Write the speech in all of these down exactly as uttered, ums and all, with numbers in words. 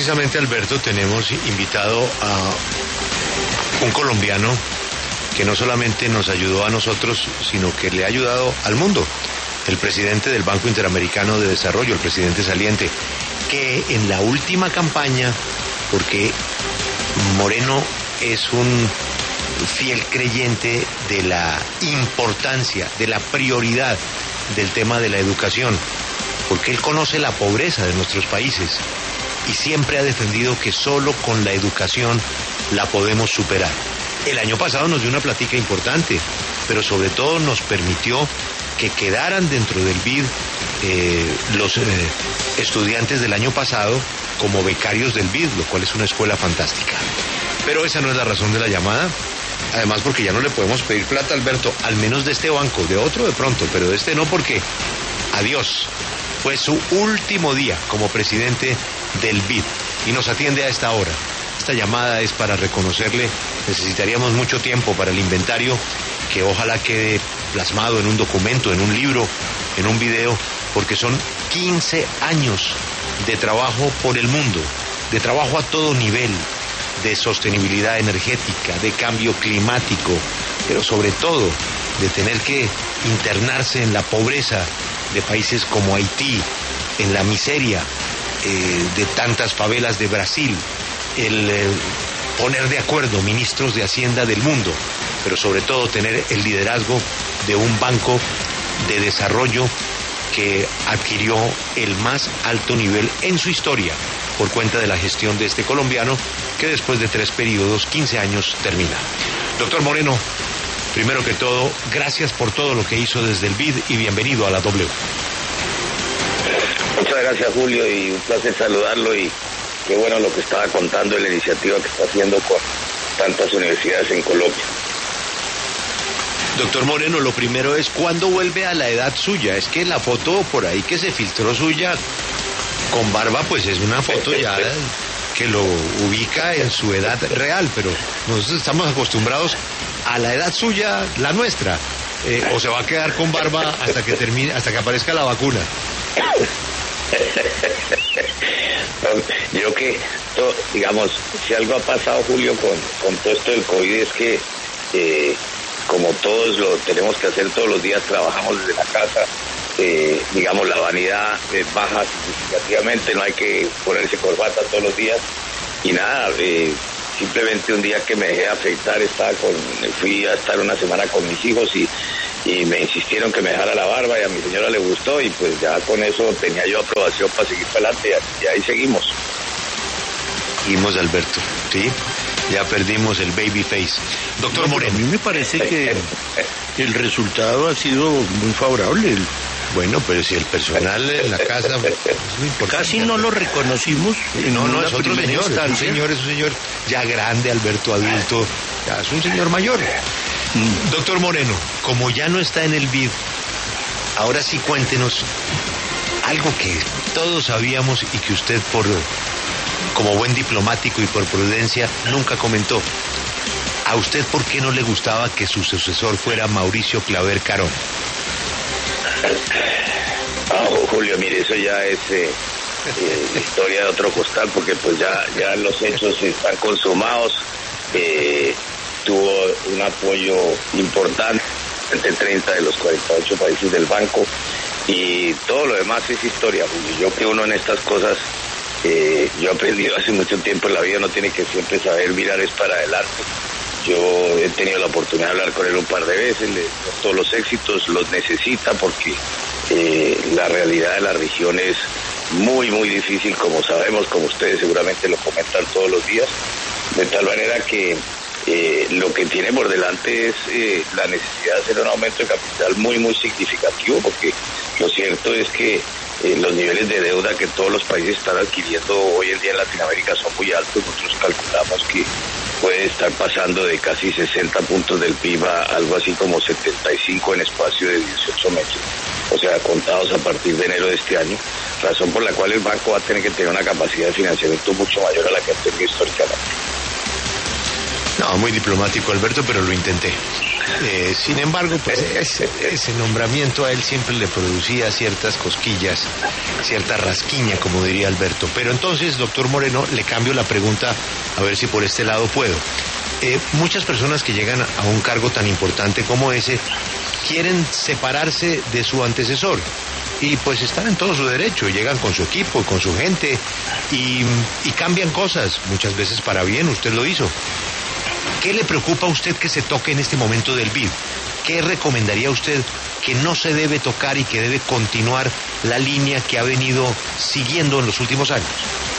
precisamente, Alberto, tenemos invitado a un colombiano que no solamente nos ayudó a nosotros, sino que le ha ayudado al mundo. El presidente del Banco Interamericano de Desarrollo, el presidente saliente, que en la última campaña, porque Moreno es un fiel creyente de la importancia, de la prioridad del tema de la educación, porque él conoce la pobreza de nuestros países y siempre ha defendido que solo con la educación la podemos superar. El año pasado nos dio una plática importante, pero sobre todo nos permitió que quedaran dentro del B I D eh, los eh, estudiantes del año pasado como becarios del B I D, lo cual es una escuela fantástica. Pero esa no es la razón de la llamada, además porque ya no le podemos pedir plata, Alberto, al menos de este banco, de otro de pronto, pero de este no, porque adiós, fue su último día como presidente del B I D y nos atiende a esta hora. Esta llamada es para reconocerle. Necesitaríamos mucho tiempo para el inventario, que ojalá quede plasmado en un documento, en un libro, en un video, porque son quince años de trabajo por el mundo, de trabajo a todo nivel, de sostenibilidad energética, de cambio climático, pero sobre todo de tener que internarse en la pobreza de países como Haití, en la miseria eh, de tantas favelas de Brasil, el eh, poner de acuerdo ministros de Hacienda del mundo, pero sobre todo tener el liderazgo de un banco de desarrollo que adquirió el más alto nivel en su historia por cuenta de la gestión de este colombiano, que después de tres periodos, quince años, termina. Doctor Moreno, primero que todo, gracias por todo lo que hizo desde el B I D y bienvenido a la W. Muchas gracias, Julio, y un placer saludarlo, y qué bueno lo que estaba contando de la iniciativa que está haciendo con tantas universidades en Colombia. Doctor Moreno, lo primero es, ¿cuándo vuelve a la edad suya? Es que la foto por ahí que se filtró suya con barba, pues es una foto ya que lo ubica en su edad real, pero nosotros estamos acostumbrados a la edad suya, la nuestra. Eh, o se va a quedar con barba hasta que termine, hasta que aparezca la vacuna. Yo que, to, digamos, si algo ha pasado, Julio, con, con todo esto del COVID, es que eh, como todos lo tenemos que hacer todos los días, trabajamos desde la casa, eh, digamos, la vanidad eh, baja significativamente, no hay que ponerse corbata todos los días, y nada, eh, simplemente un día que me dejé afeitar, estaba con, fui a estar una semana con mis hijos y y me insistieron que me dejara la barba, y a mi señora le gustó, y pues ya con eso tenía yo aprobación para seguir para adelante, y ahí seguimos. Seguimos, Alberto, ¿sí? Ya perdimos el baby face. Doctor no, Moreno. A mí me parece que el resultado ha sido muy favorable. Bueno, pero si el personal en la casa... Pues, casi no lo reconocimos. No, no, es otro señor, es un señor, es un señor ya grande, Alberto, adulto, ya es un señor mayor. Mm. Doctor Moreno, como ya no está en el B I D, ahora sí cuéntenos algo que todos sabíamos y que usted, por como buen diplomático y por prudencia, nunca comentó. ¿A usted por qué no le gustaba que su sucesor fuera Mauricio Claver Carón? Ah, Julio, mire, eso ya es eh, eh, historia de otro costal, porque pues ya, ya los hechos están consumados. Eh, tuvo un apoyo importante entre treinta de los cuarenta y ocho países del banco, y todo lo demás es historia, Julio. Yo que uno en estas cosas, eh, yo he aprendido hace mucho tiempo en la vida, no tiene que siempre saber mirar es para adelante. Yo he tenido la oportunidad de hablar con él un par de veces, le, todos los éxitos los necesita, porque eh, la realidad de la región es muy, muy difícil, como sabemos, como ustedes seguramente lo comentan todos los días, de tal manera que eh, lo que tiene por delante es eh, la necesidad de hacer un aumento de capital muy, muy significativo, porque lo cierto es que Eh, los niveles de deuda que todos los países están adquiriendo hoy en día en Latinoamérica son muy altos. Nosotros calculamos que puede estar pasando de casi sesenta puntos del P I B a algo así como setenta y cinco en espacio de dieciocho meses, o sea, contados a partir de enero de este año, razón por la cual el banco va a tener que tener una capacidad de financiamiento mucho mayor a la que ha tenido históricamente. No, muy diplomático, Alberto, pero lo intenté. Eh, sin embargo, pues ese, ese nombramiento a él siempre le producía ciertas cosquillas, cierta rasquiña, como diría Alberto. Pero entonces, doctor Moreno, le cambio la pregunta a ver si por este lado puedo. Eh, muchas personas que llegan a un cargo tan importante como ese quieren separarse de su antecesor y pues están en todo su derecho, llegan con su equipo, con su gente y, y cambian cosas, muchas veces para bien, usted lo hizo. ¿Qué le preocupa a usted que se toque en este momento del B I D? ¿Qué recomendaría usted que no se debe tocar y que debe continuar la línea que ha venido siguiendo en los últimos años?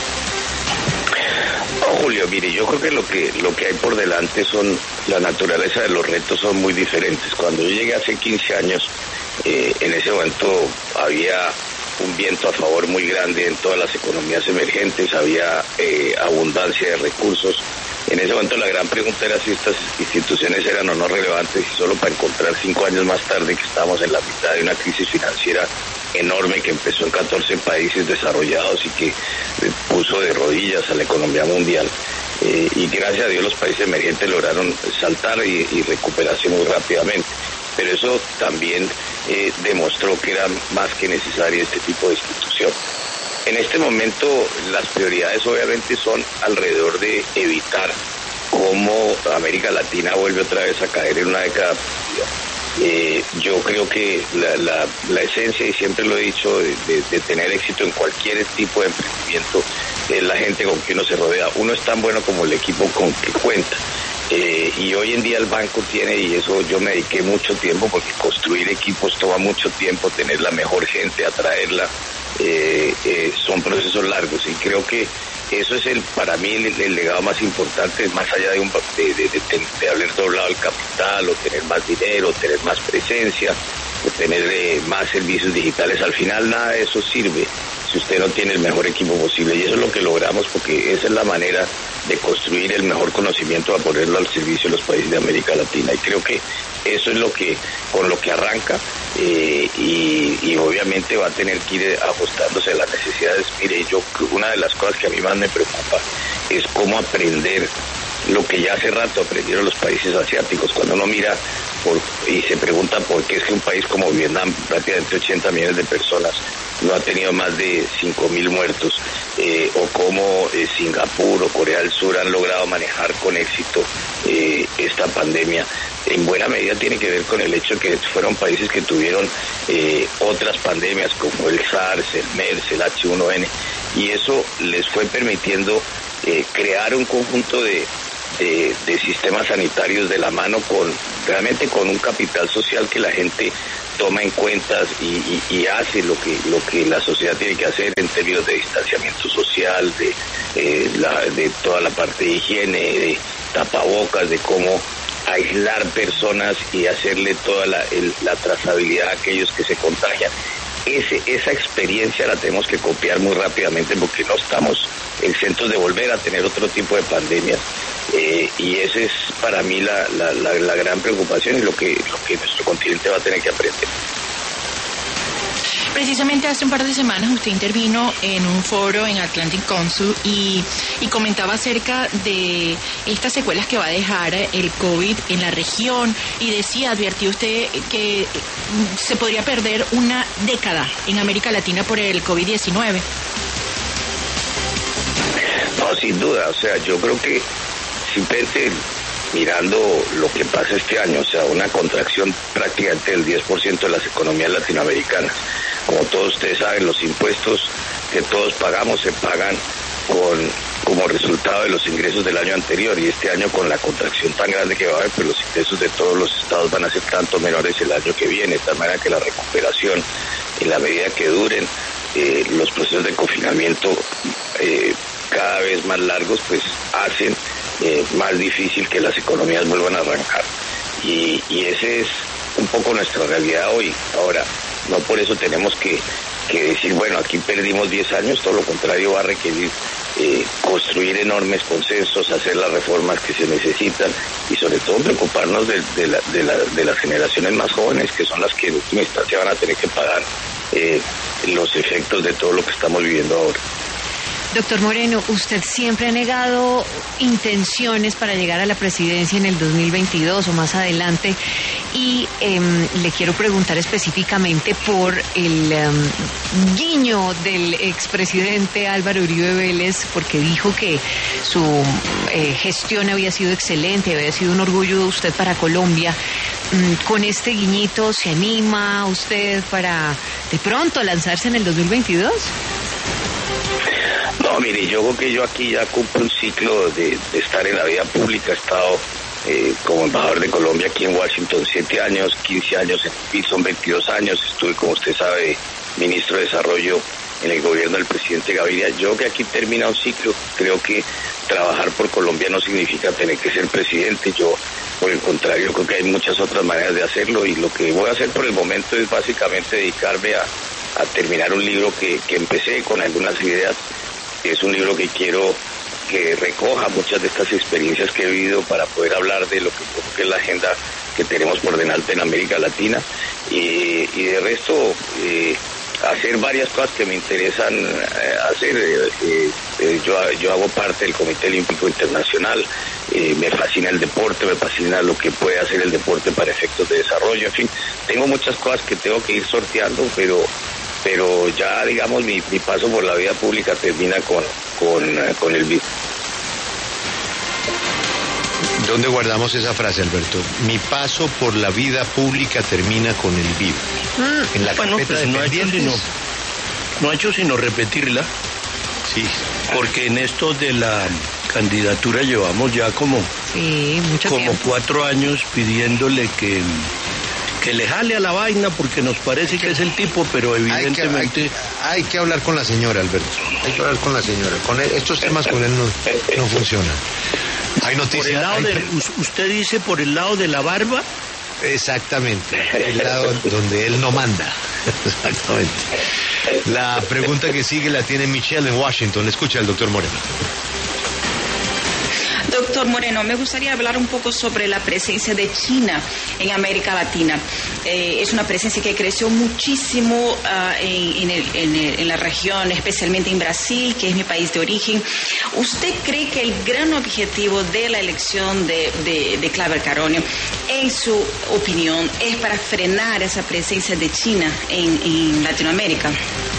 Oh, Julio, mire, yo creo que lo que lo que hay por delante son, la naturaleza de los retos son muy diferentes. Cuando yo llegué hace quince años, eh, en ese momento había un viento a favor muy grande en todas las economías emergentes, había eh, abundancia de recursos. En ese momento la gran pregunta era si estas instituciones eran o no relevantes, y solo para encontrar cinco años más tarde que estábamos en la mitad de una crisis financiera enorme que empezó en catorce países desarrollados y que puso de rodillas a la economía mundial. Eh, y gracias a Dios los países emergentes lograron saltar y, y recuperarse muy rápidamente. Pero eso también eh, demostró que era más que necesaria este tipo de institución. En este momento las prioridades obviamente son alrededor de evitar cómo América Latina vuelve otra vez a caer en una década perdida. Eh, yo creo que la, la, la esencia, y siempre lo he dicho, de, de, de tener éxito en cualquier tipo de emprendimiento es la gente con quien uno se rodea. Uno es tan bueno como el equipo con que cuenta. Eh, y hoy en día el banco tiene, y eso yo me dediqué mucho tiempo, porque construir equipos toma mucho tiempo, tener la mejor gente, atraerla, eh, eh, son procesos largos, y creo que eso es el para mí el, el legado más importante, más allá de, un, de, de, de, de haber doblado el capital, o tener más dinero, o tener más presencia, o tener eh, más servicios digitales. Al final nada de eso sirve si usted no tiene el mejor equipo posible, y eso es lo que logramos, porque esa es la manera de construir el mejor conocimiento, a ponerlo al servicio de los países de América Latina, y creo que eso es lo que con lo que arranca, eh, y, y obviamente va a tener que ir ajustándose a las necesidades. Mire, yo una de las cosas que a mí más me preocupa es cómo aprender lo que ya hace rato aprendieron los países asiáticos. Cuando uno mira por, y se pregunta por qué es que un país como Vietnam, prácticamente ochenta millones de personas, no ha tenido más de cinco mil muertos, eh, o cómo eh, Singapur o Corea del Sur han logrado manejar con éxito eh, esta pandemia, en buena medida tiene que ver con el hecho de que fueron países que tuvieron eh, otras pandemias como el SARS, el MERS, el H uno N, y eso les fue permitiendo eh, crear un conjunto de De, de sistemas sanitarios de la mano, con realmente con un capital social que la gente toma en cuenta y, y, y hace lo que lo que la sociedad tiene que hacer en términos de distanciamiento social, de eh, la, de toda la parte de higiene, de tapabocas, de cómo aislar personas y hacerle toda la, el, la trazabilidad a aquellos que se contagian. Ese, esa experiencia la tenemos que copiar muy rápidamente, porque no estamos exentos de volver a tener otro tipo de pandemias, eh, y esa es para mí la, la, la, la gran preocupación, y lo que, lo que nuestro continente va a tener que aprender. Precisamente hace un par de semanas usted intervino en un foro en Atlantic Council y, y comentaba acerca de estas secuelas que va a dejar el COVID en la región, y decía, advirtió usted que se podría perder una década en América Latina por el COVID diecinueve. No, sin duda, o sea, yo creo que simplemente mirando lo que pasa este año, o sea, una contracción prácticamente del diez por ciento de las economías latinoamericanas. Como todos ustedes saben, los impuestos que todos pagamos se pagan con como resultado de los ingresos del año anterior, y este año, con la contracción tan grande que va a haber, pues los ingresos de todos los estados van a ser tanto menores el año que viene, de tal manera que la recuperación, en la medida que duren eh, los procesos de confinamiento eh, cada vez más largos, pues hacen eh, más difícil que las economías vuelvan a arrancar, y, y ese es un poco nuestra realidad hoy. Ahora, no por eso tenemos que, que decir, bueno, aquí perdimos diez años, todo lo contrario, va a requerir eh, construir enormes consensos, hacer las reformas que se necesitan, y sobre todo preocuparnos de, de, la, de, la, de las generaciones más jóvenes, que son las que en última instancia van a tener que pagar eh, los efectos de todo lo que estamos viviendo ahora. Doctor Moreno, usted siempre ha negado intenciones para llegar a la presidencia en el dos mil veintidós o más adelante y eh, le quiero preguntar específicamente por el eh, guiño del expresidente Álvaro Uribe Vélez, porque dijo que su eh, gestión había sido excelente, había sido un orgullo de usted para Colombia. ¿Con este guiñito se anima usted para de pronto lanzarse en el dos mil veintidós? No, mire, yo creo que yo aquí ya cumplo un ciclo de, de estar en la vida pública. He estado eh, como embajador de Colombia aquí en Washington siete años, quince años en P I B, son veintidós años. Estuve, como usted sabe, ministro de Desarrollo en el gobierno del presidente Gaviria. Yo creo que aquí termina un ciclo. Creo que trabajar por Colombia no significa tener que ser presidente. Yo, por el contrario, creo que hay muchas otras maneras de hacerlo, y lo que voy a hacer por el momento es básicamente dedicarme a, a terminar un libro que, que empecé con algunas ideas. Es un libro que quiero que recoja muchas de estas experiencias que he vivido para poder hablar de lo que, que es la agenda que tenemos por delante en América Latina, y, y de resto eh, hacer varias cosas que me interesan eh, hacer. Eh, eh, yo, yo hago parte del Comité Olímpico Internacional, eh, me fascina el deporte, me fascina lo que puede hacer el deporte para efectos de desarrollo, en fin, tengo muchas cosas que tengo que ir sorteando, pero pero ya, digamos, mi, mi paso por la vida pública termina con, con, con el B I D. ¿Dónde guardamos esa frase, Alberto? Mi paso por la vida pública termina con el B I D. Mm, en la bueno, carpeta pues de no, ha hecho sino, no ha hecho sino repetirla. Sí. Porque en esto de la candidatura llevamos ya como, sí, mucho como tiempo. cuatro años pidiéndole que... que le jale a la vaina porque nos parece que es el tipo, pero evidentemente... Hay que, hay, hay que hablar con la señora, Alberto. Hay que hablar con la señora. Con él, estos temas con él no, no funcionan. Hay noticias... Por el lado hay... de, ¿Usted dice por el lado de la barba? Exactamente. El lado donde él no manda. Exactamente. La pregunta que sigue la tiene Michelle en Washington. Escucha al doctor Moreno. Doctor Moreno, me gustaría hablar un poco sobre la presencia de China en América Latina. Eh, es una presencia que creció muchísimo uh, en, en, el, en, el, en la región, especialmente en Brasil, que es mi país de origen. ¿Usted cree que el gran objetivo de la elección de, de, de Claver Caronio, en su opinión, es para frenar esa presencia de China en, en Latinoamérica?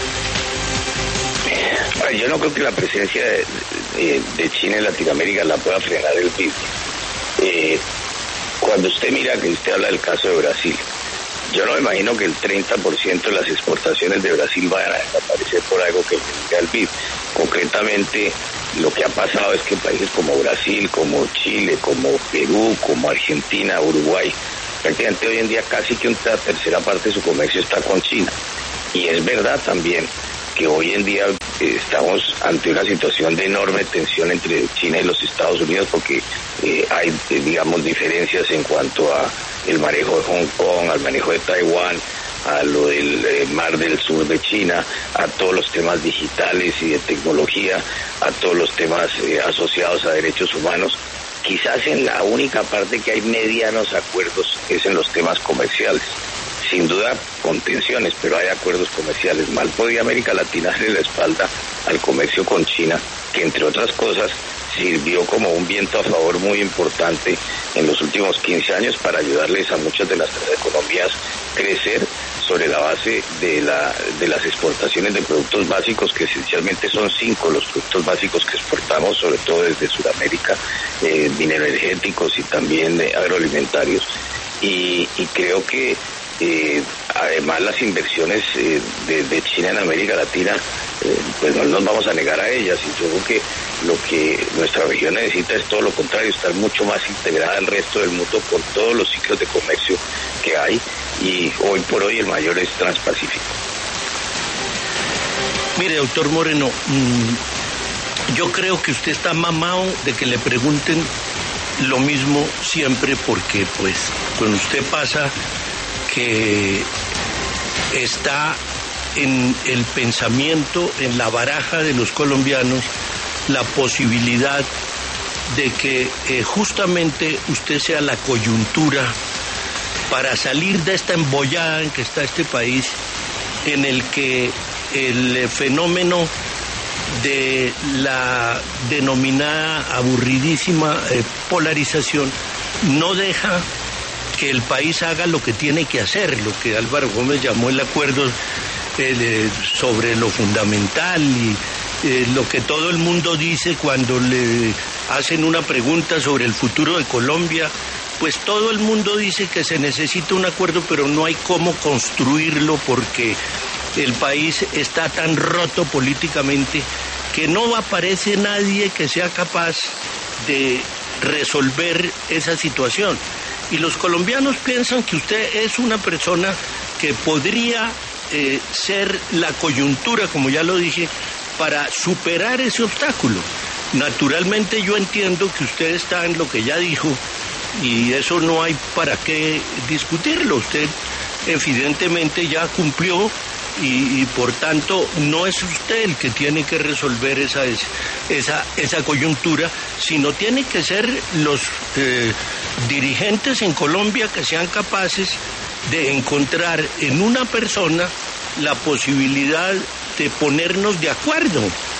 Yo no creo que la presencia de, de, de China en Latinoamérica la pueda frenar el B I D. Eh, cuando usted mira, que usted habla del caso de Brasil, yo no me imagino que el treinta por ciento de las exportaciones de Brasil vayan a desaparecer por algo que sea el B I D. Concretamente, lo que ha pasado es que países como Brasil, como Chile, como Perú, como Argentina, Uruguay, prácticamente hoy en día casi que una tercera parte de su comercio está con China. Y es verdad también que hoy en día eh, estamos ante una situación de enorme tensión entre China y los Estados Unidos, porque eh, hay, eh, digamos, diferencias en cuanto a el manejo de Hong Kong, al manejo de Taiwán, a lo del eh, mar del sur de China, a todos los temas digitales y de tecnología, a todos los temas eh, asociados a derechos humanos. Quizás en la única parte que hay medianos acuerdos es en los temas comerciales. Sin duda con tensiones, pero hay acuerdos comerciales. Mal podía América Latina darle la espalda al comercio con China, que entre otras cosas sirvió como un viento a favor muy importante en los últimos quince años para ayudarles a muchas de las economías crecer sobre la base de la de las exportaciones de productos básicos, que esencialmente son cinco los productos básicos que exportamos, sobre todo desde Sudamérica, eh, mineroenergéticos y también eh, agroalimentarios. Y, y creo que Eh, además las inversiones eh, de, de China en América Latina, eh, pues no nos vamos a negar a ellas, y yo creo que lo que nuestra región necesita es todo lo contrario, estar mucho más integrada al resto del mundo con todos los ciclos de comercio que hay, y hoy por hoy el mayor es Transpacífico. Mire, doctor Moreno, mmm, yo creo que usted está mamado de que le pregunten lo mismo siempre, porque pues cuando usted pasa que está en el pensamiento, en la baraja de los colombianos, la posibilidad de que eh, justamente usted sea la coyuntura para salir de esta embollada en que está este país, en el que el fenómeno de la denominada aburridísima eh, polarización no deja que el país haga lo que tiene que hacer, lo que Álvaro Gómez llamó el acuerdo eh, sobre lo fundamental y eh, lo que todo el mundo dice cuando le hacen una pregunta sobre el futuro de Colombia. Pues todo el mundo dice que se necesita un acuerdo, pero no hay cómo construirlo porque el país está tan roto políticamente que no aparece nadie que sea capaz de resolver esa situación. Y los colombianos piensan que usted es una persona que podría eh, ser la coyuntura, como ya lo dije, para superar ese obstáculo. Naturalmente yo entiendo que usted está en lo que ya dijo, y eso no hay para qué discutirlo. Usted evidentemente ya cumplió y, y por tanto no es usted el que tiene que resolver esa, esa, esa coyuntura, sino tiene que ser los eh, dirigentes en Colombia que sean capaces de encontrar en una persona la posibilidad de ponernos de acuerdo.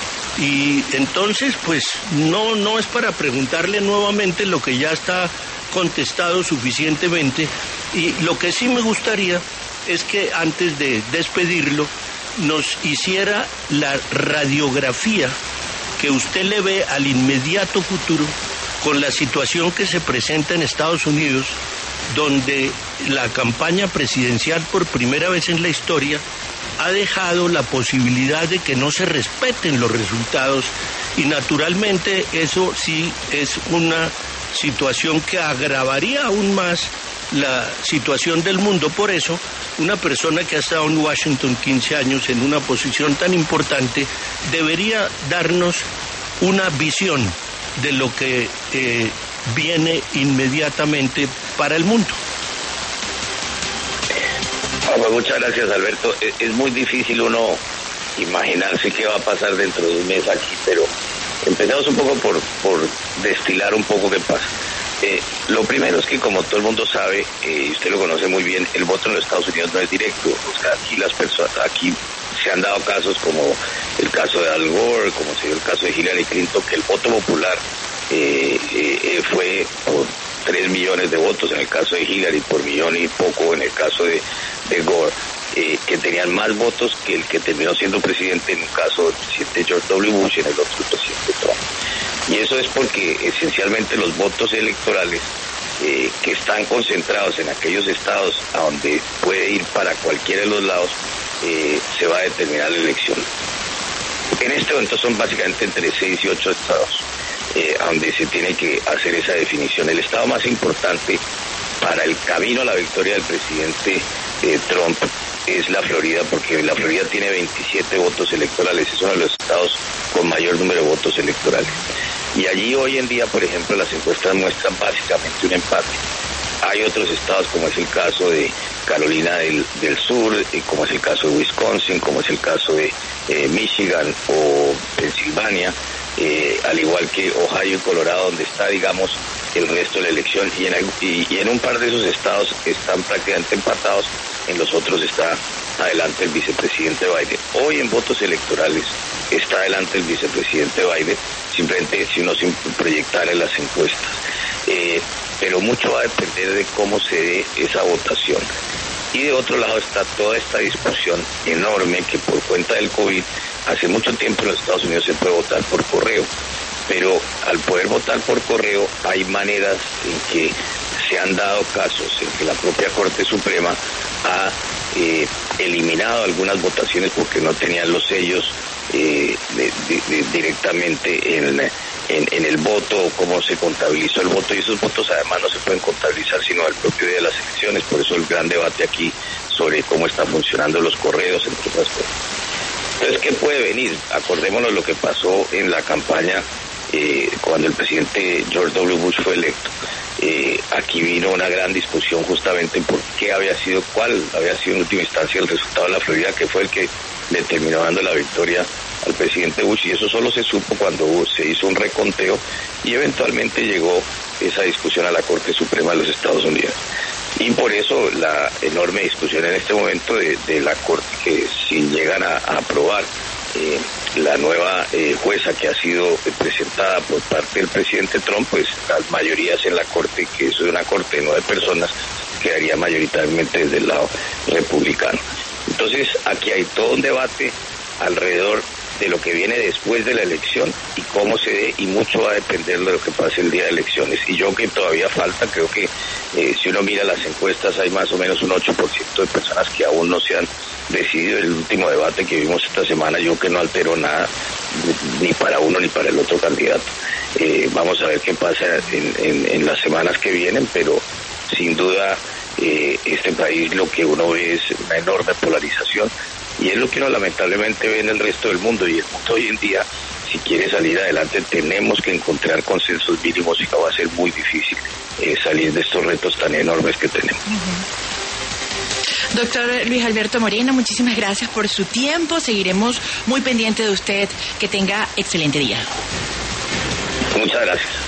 Y entonces pues no, no es para preguntarle nuevamente lo que ya está contestado suficientemente, y lo que sí me gustaría es que antes de despedirlo nos hiciera la radiografía que usted le ve al inmediato futuro con la situación que se presenta en Estados Unidos, donde la campaña presidencial por primera vez en la historia ha dejado la posibilidad de que no se respeten los resultados, y naturalmente eso sí es una situación que agravaría aún más la situación del mundo. Por eso, una persona que ha estado en Washington quince años en una posición tan importante debería darnos una visión de lo que eh, viene inmediatamente para el mundo. Ah, pues muchas gracias, Alberto. Es, es muy difícil uno imaginarse qué va a pasar dentro de un mes aquí, pero empezamos un poco por, por destilar un poco qué pasa. Eh, lo primero es que, como todo el mundo sabe, eh, y usted lo conoce muy bien, el voto en los Estados Unidos no es directo. O sea, aquí las personas, aquí se han dado casos como el caso de Al Gore, como se dio el caso de Hillary Clinton, que el voto popular eh, eh, fue por tres millones de votos en el caso de Hillary, por millón y poco en el caso de, de Gore. Eh, que tenían más votos que el que terminó siendo presidente, en un caso del presidente George doble u Bush, en el otro el presidente Trump. Y eso es porque esencialmente los votos electorales eh, que están concentrados en aquellos estados a donde puede ir para cualquiera de los lados, eh, se va a determinar la elección. En este momento son básicamente entre seis y ocho estados eh, a donde se tiene que hacer esa definición. El estado más importante para el camino a la victoria del presidente eh, Trump es la Florida, porque la Florida tiene veintisiete votos electorales, es uno de los estados con mayor número de votos electorales. Y allí hoy en día, por ejemplo, las encuestas muestran básicamente un empate. Hay otros estados, como es el caso de Carolina del, del Sur, eh, como es el caso de Wisconsin, como es el caso de eh, Michigan o Pensilvania, eh, al igual que Ohio y Colorado, donde está, digamos, el resto de la elección, y en, y, y en un par de esos estados están prácticamente empatados, en los otros está adelante el vicepresidente Biden. Hoy en votos electorales está adelante el vicepresidente Biden, simplemente si uno proyectara en las encuestas. Eh, pero mucho va a depender de cómo se dé esa votación. Y de otro lado está toda esta discusión enorme que por cuenta del COVID, hace mucho tiempo en los Estados Unidos se puede votar por correo, pero al poder votar por correo hay maneras en que se han dado casos en que la propia Corte Suprema ha eh, eliminado algunas votaciones porque no tenían los sellos eh, de, de, de, directamente en, en, en el voto, cómo se contabilizó el voto, y esos votos además no se pueden contabilizar sino al propio día de las elecciones. Por eso el gran debate aquí sobre cómo están funcionando los correos, entre otras cosas. Entonces, ¿qué puede venir? Acordémonos lo que pasó en la campaña eh, cuando el presidente George doble u Bush fue electo. Eh, aquí vino una gran discusión justamente por qué había sido, cuál había sido en última instancia el resultado de la Florida, que fue el que le terminó dando la victoria al presidente Bush, y eso solo se supo cuando se hizo un reconteo y eventualmente llegó esa discusión a la Corte Suprema de los Estados Unidos. Y por eso la enorme discusión en este momento de, de la Corte, que si llegan a, a aprobar eh, la nueva eh, jueza que ha sido presentada por parte del presidente Trump, pues las mayorías en la corte, que eso es una corte de nueve personas, quedaría mayoritariamente desde el lado republicano. Entonces aquí hay todo un debate alrededor de lo que viene después de la elección y cómo se dé, y mucho va a depender de lo que pase el día de elecciones. Y yo que todavía falta, creo que eh, si uno mira las encuestas hay más o menos un ocho por ciento de personas que aún no se han decidido. El último debate que vimos esta semana yo que no alteró nada, ni para uno ni para el otro candidato. Eh, vamos a ver qué pasa en, en, en las semanas que vienen, pero sin duda eh, este país lo que uno ve es una enorme polarización. Y es lo que uno lamentablemente ve en el resto del mundo, y el mundo hoy en día, si quiere salir adelante, tenemos que encontrar consensos mínimos y va a ser muy difícil eh, salir de estos retos tan enormes que tenemos. Uh-huh. Doctor Luis Alberto Moreno, muchísimas gracias por su tiempo. Seguiremos muy pendientes de usted. Que tenga excelente día. Muchas gracias.